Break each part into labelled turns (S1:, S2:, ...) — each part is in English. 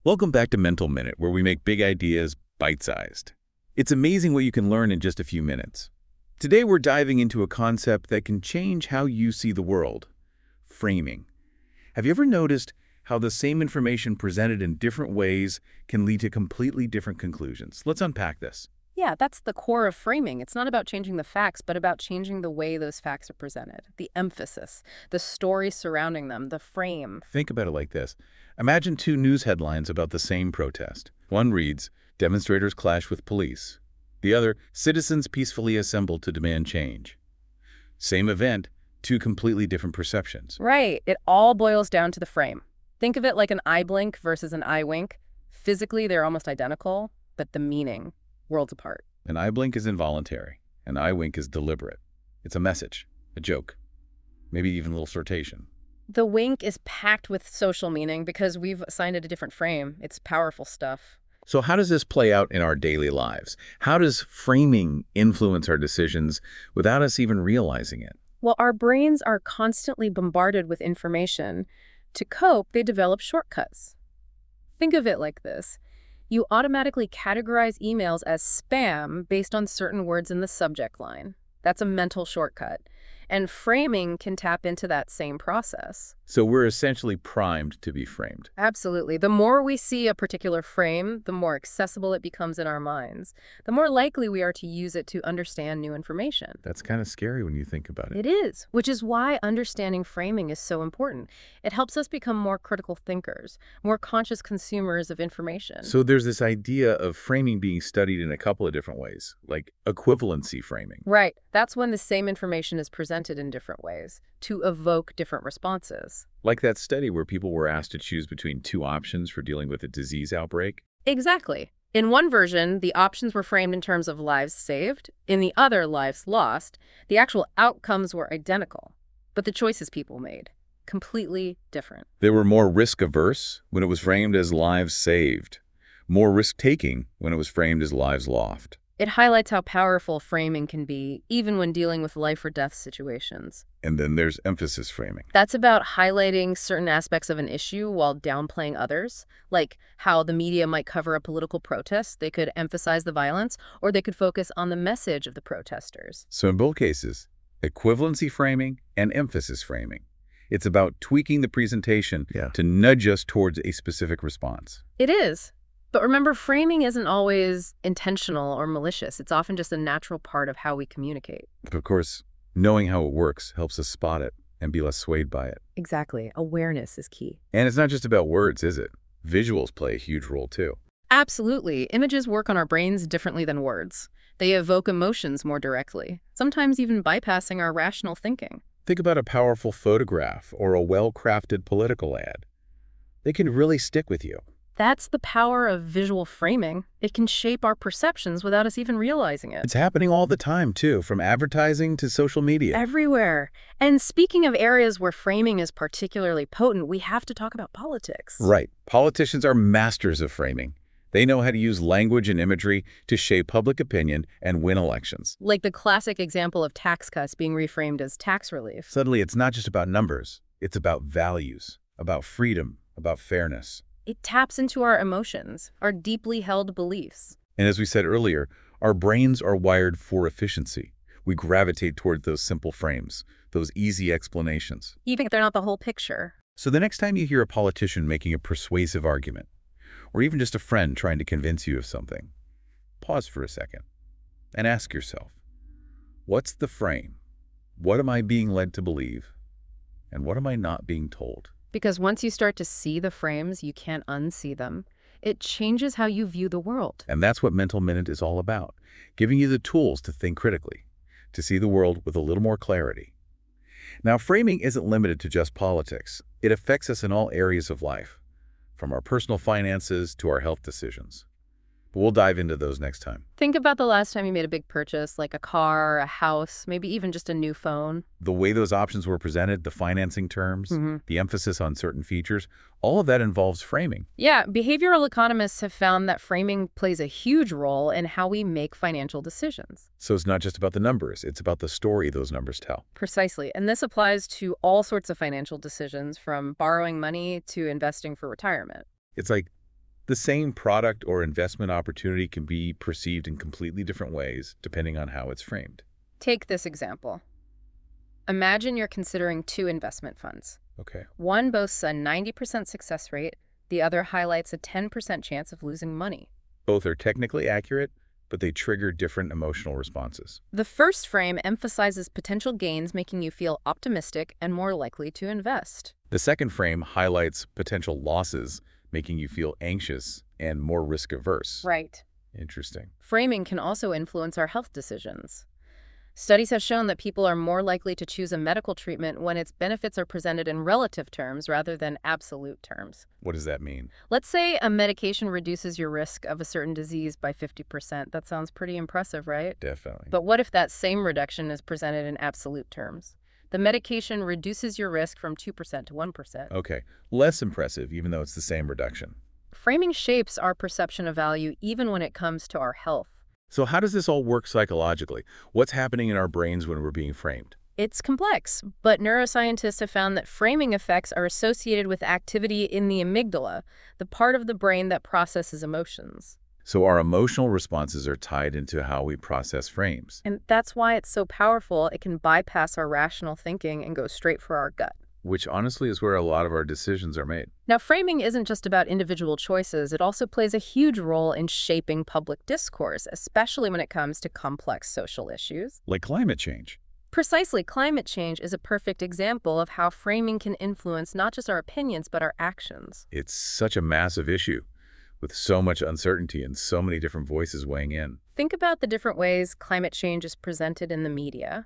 S1: Welcome back to Mental Minute, where we make big ideas bite-sized. It's amazing what you can learn in just a few minutes. Today we're diving into a concept that can change how you see the world: framing. Have you ever noticed how the same information presented in different ways can lead to completely different conclusions? Let's unpack this.
S2: Yeah, that's the core of framing. It's not about changing the facts, but about changing the way those facts are presented. The emphasis, the story surrounding them, the frame.
S1: Think about it like this. Imagine two news headlines about the same protest. One reads, "Demonstrators clash with police." The other, "Citizens peacefully assembled to demand change." Same event, two completely different perceptions.
S2: Right. It all boils down to the frame. Think of it like an eye blink versus an eye wink. Physically, they're almost identical, but the meaning, worlds apart.
S1: An eye blink is involuntary. An eye wink is deliberate. It's a message, a joke, maybe even a little flirtation.
S2: The wink is packed with social meaning because we've assigned it a different frame. It's powerful stuff.
S1: So how does this play out in our daily lives? How does framing influence our decisions without us even realizing it?
S2: Well, our brains are constantly bombarded with information. To cope, they develop shortcuts. Think of it like this. You automatically categorize emails as spam based on certain words in the subject line. That's a mental shortcut. And framing can tap into that same process.
S1: So we're essentially primed to be framed.
S2: Absolutely. The more we see a particular frame, the more accessible it becomes in our minds. The more likely we are to use it to understand new information.
S1: That's kind of scary when you think about it.
S2: It is, which is why understanding framing is so important. It helps us become more critical thinkers, more conscious consumers of information.
S1: So there's this idea of framing being studied in a couple of different ways, like equivalency framing.
S2: Right. That's when the same information is presented in different ways to evoke different responses.
S1: Like that study where people were asked to choose between two options for dealing with a disease outbreak.
S2: Exactly. In one version, the options were framed in terms of lives saved. In the other, lives lost. The actual outcomes were identical, but the choices people made, completely different.
S1: They were more risk-averse when it was framed as lives saved, more risk-taking when it was framed as lives lost.
S2: It highlights how powerful framing can be, even when dealing with life or death situations.
S1: And then there's emphasis framing.
S2: That's about highlighting certain aspects of an issue while downplaying others, like how the media might cover a political protest. They could emphasize the violence, or they could focus on the message of the protesters.
S1: So in both cases, equivalency framing and emphasis framing. It's about tweaking the presentation to nudge us towards a specific response.
S2: It is. But remember, framing isn't always intentional or malicious. It's often just a natural part of how we communicate.
S1: But of course, knowing how it works helps us spot it and be less swayed by it.
S2: Exactly. Awareness is key.
S1: And it's not just about words, is it? Visuals play a huge role too.
S2: Absolutely. Images work on our brains differently than words. They evoke emotions more directly, sometimes even bypassing our rational thinking.
S1: Think about a powerful photograph or a well-crafted political ad. They can really stick with you.
S2: That's the power of visual framing. It can shape our perceptions without us even realizing it.
S1: It's happening all the time, too, from advertising to social media.
S2: Everywhere. And speaking of areas where framing is particularly potent, we have to talk about politics.
S1: Right. Politicians are masters of framing. They know how to use language and imagery to shape public opinion and win elections.
S2: Like the classic example of tax cuts being reframed as tax relief.
S1: Suddenly, it's not just about numbers. It's about values, about freedom, about fairness.
S2: It taps into our emotions, our deeply held beliefs.
S1: And as we said earlier, our brains are wired for efficiency. We gravitate toward those simple frames, those easy explanations.
S2: Even if they're not the whole picture.
S1: So the next time you hear a politician making a persuasive argument, or even just a friend trying to convince you of something, pause for a second and ask yourself, what's the frame? What am I being led to believe? And what am I not being told?
S2: Because once you start to see the frames, you can't unsee them. It changes how you view the world.
S1: And that's what Mental Minute is all about, giving you the tools to think critically, to see the world with a little more clarity. Now, framing isn't limited to just politics. It affects us in all areas of life, from our personal finances to our health decisions. But we'll dive into those next time.
S2: Think about the last time you made a big purchase, like a car, a house, maybe even just a new phone.
S1: The way those options were presented, the financing terms, the emphasis on certain features, all of that involves framing.
S2: Yeah, behavioral economists have found that framing plays a huge role in how we make financial decisions.
S1: So it's not just about the numbers, it's about the story those numbers tell.
S2: Precisely. And this applies to all sorts of financial decisions, from borrowing money to investing for retirement.
S1: It's like The same product or investment opportunity can be perceived in completely different ways depending on how it's framed.
S2: Take this example. Imagine you're considering two investment funds.
S1: Okay.
S2: One boasts a 90% success rate, the other highlights a 10% chance of losing money.
S1: Both are technically accurate, but they trigger different emotional responses.
S2: The first frame emphasizes potential gains, making you feel optimistic and more likely to invest.
S1: The second frame highlights potential losses, making you feel anxious and more risk-averse.
S2: Right.
S1: Interesting.
S2: Framing can also influence our health decisions. Studies have shown that people are more likely to choose a medical treatment when its benefits are presented in relative terms rather than absolute terms.
S1: What does that mean?
S2: Let's say a medication reduces your risk of a certain disease by 50%. That sounds pretty impressive, right?
S1: Definitely.
S2: But what if that same reduction is presented in absolute terms? The medication reduces your risk from 2% to 1%.
S1: Okay, less impressive, even though it's the same reduction.
S2: Framing shapes our perception of value even when it comes to our health.
S1: So how does this all work psychologically? What's happening in our brains when we're being framed?
S2: It's complex, but neuroscientists have found that framing effects are associated with activity in the amygdala, the part of the brain that processes emotions.
S1: So our emotional responses are tied into how we process frames,
S2: And that's why it's so powerful. It can bypass our rational thinking and go straight for our gut.
S1: which honestly is where a lot of our decisions are made.
S2: Now, framing isn't just about individual choices. It also plays a huge role in shaping public discourse, especially when it comes to complex social issues.
S1: Like climate change.
S2: Precisely, climate change is a perfect example of how framing can influence not just our opinions, but our actions.
S1: It's such a massive issue with so much uncertainty and so many different voices weighing in.
S2: Think about the different ways climate change is presented in the media.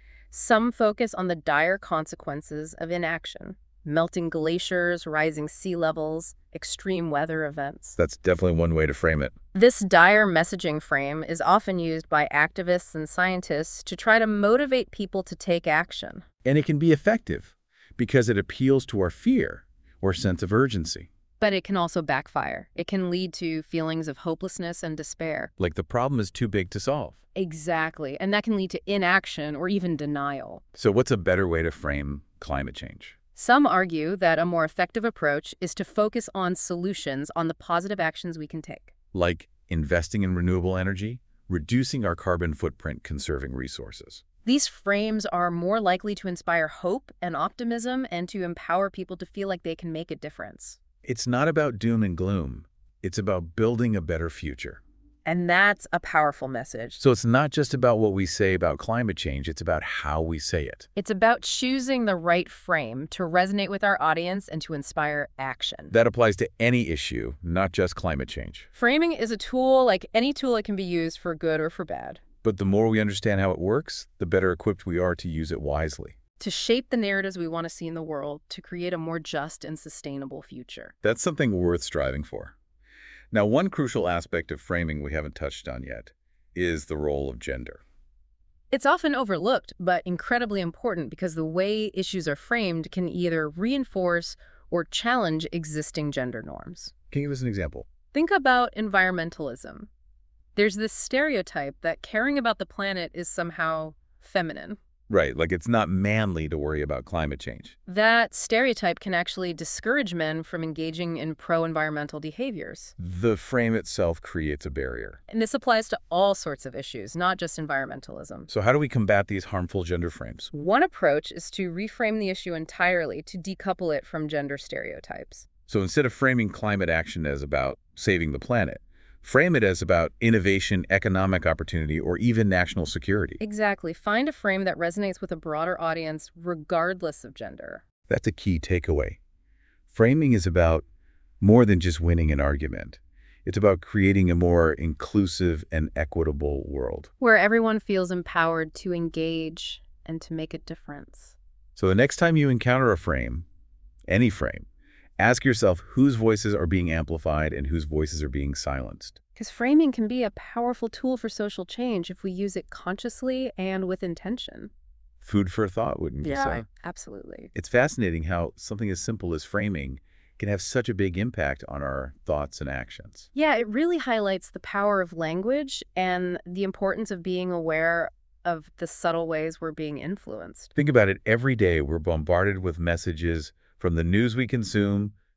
S2: Some focus on the dire consequences of inaction: melting glaciers, rising sea levels, extreme weather events.
S1: That's definitely one way to frame it.
S2: This dire messaging frame is often used by activists and scientists to try to motivate people to take action.
S1: And it can be effective because it appeals to our fear or sense of urgency.
S2: But it can also backfire. It can lead to feelings of hopelessness and despair.
S1: Like the problem is too big to solve.
S2: Exactly. And that can lead to inaction or even denial.
S1: So what's a better way to frame climate change?
S2: Some argue that a more effective approach is to focus on solutions, on the positive actions we can take.
S1: Like investing in renewable energy, reducing our carbon footprint, conserving resources.
S2: These frames are more likely to inspire hope and optimism and to empower people to feel like they can make a difference.
S1: It's not about doom and gloom. It's about building a better future.
S2: And that's a powerful message.
S1: So it's not just about what we say about climate change, it's about how we say it.
S2: It's about choosing the right frame to resonate with our audience and to inspire action.
S1: That applies to any issue, not just climate change.
S2: Framing is a tool. Like any tool, it can be used for good or for bad.
S1: But the more we understand how it works, the better equipped we are to use it wisely.
S2: To shape the narratives we want to see in the world, to create a more just and sustainable future.
S1: That's something worth striving for. Now, one crucial aspect of framing we haven't touched on yet is the role of gender.
S2: It's often overlooked, but incredibly important because the way issues are framed can either reinforce or challenge existing gender norms.
S1: Can you give us an example?
S2: Think about environmentalism. There's this stereotype that caring about the planet is somehow feminine.
S1: Right, like it's not manly to worry about climate change.
S2: That stereotype can actually discourage men from engaging in pro-environmental behaviors.
S1: The frame itself creates a barrier.
S2: And this applies to all sorts of issues, not just environmentalism.
S1: So how do we combat these harmful gender frames?
S2: One approach is to reframe the issue entirely, to decouple it from gender stereotypes.
S1: So instead of framing climate action as about saving the planet, frame it as about innovation, economic opportunity, or even national security.
S2: Exactly. Find a frame that resonates with a broader audience, regardless of gender.
S1: That's a key takeaway. Framing is about more than just winning an argument. It's about creating a more inclusive and equitable world.
S2: Where everyone feels empowered to engage and to make a difference.
S1: So the next time you encounter a frame, any frame, ask yourself whose voices are being amplified and whose voices are being silenced.
S2: Because framing can be a powerful tool for social change if we use it consciously and with intention.
S1: Food for thought, wouldn't you say?
S2: Absolutely.
S1: It's fascinating how something as simple as framing can have such a big impact on our thoughts and actions.
S2: Yeah, it really highlights the power of language and the importance of being aware of the subtle ways we're being influenced.
S1: Think about it. Every day we're bombarded with messages from the news we consume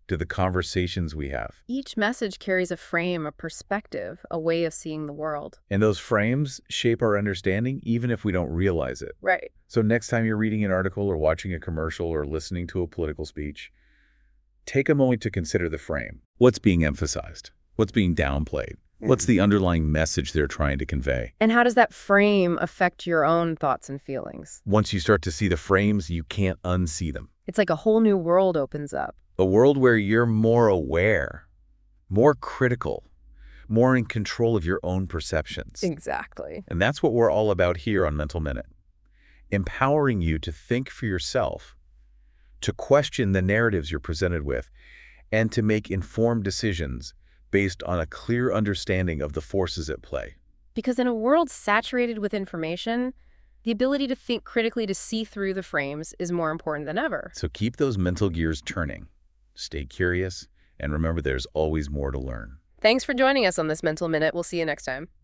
S1: to the conversations we have.
S2: Each message carries a frame, a perspective, a way of seeing the world.
S1: And those frames shape our understanding even if we don't realize it.
S2: Right.
S1: So next time you're reading an article or watching a commercial or listening to a political speech, take a moment to consider the frame. What's being emphasized? What's being downplayed? What's the underlying message they're trying to convey?
S2: And how does that frame affect your own thoughts and feelings?
S1: Once you start to see the frames, you can't unsee them.
S2: It's like a whole new world opens up.
S1: A world where you're more aware, more critical, more in control of your own perceptions.
S2: Exactly.
S1: And that's what we're all about here on Mental Minute. Empowering you to think for yourself, to question the narratives you're presented with, and to make informed decisions based on a clear understanding of the forces at play.
S2: Because in a world saturated with information, the ability to think critically, to see through the frames, is more important than ever.
S1: So keep those mental gears turning. Stay curious, and remember there's always more to learn.
S2: Thanks for joining us on this Mental Minute. We'll see you next time.